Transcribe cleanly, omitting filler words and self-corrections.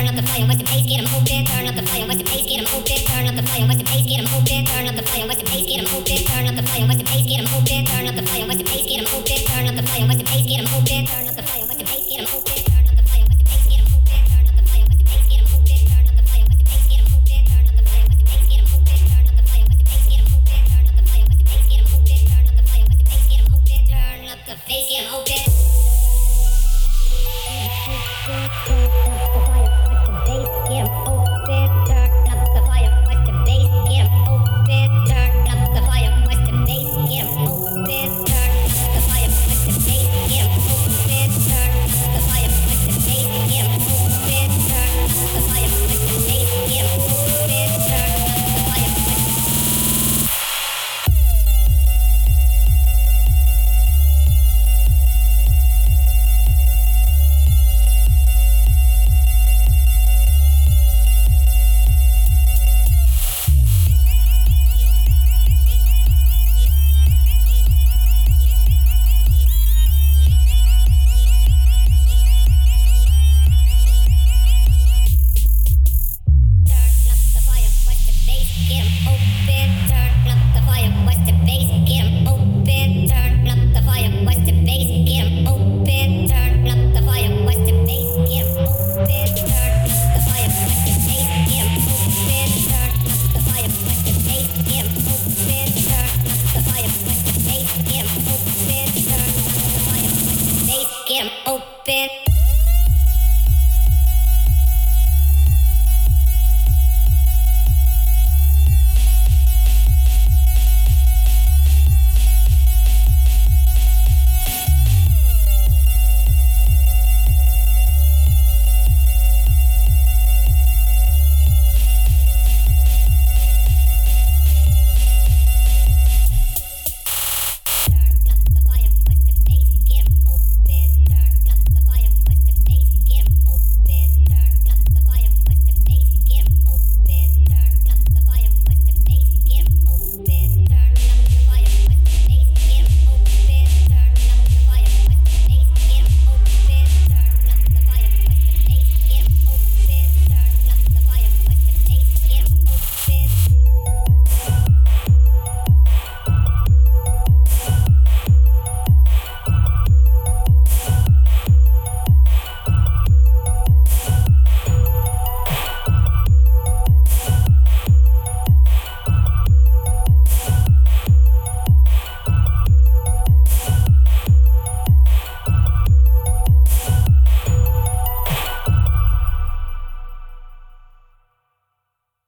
Turn up the volume, watch the bass, get 'em open. Turn up the volume, watch the bass, get 'em open. Turn up the volume, watch the bass, get 'em open. Turn up the volume, watch the bass, get 'em open. Turn up the volume, watch the bass, get 'em open. Turn up the volume, watch the bass, get 'em open. Turn up the volume, watch the bass, get 'em open. Turn up the volume.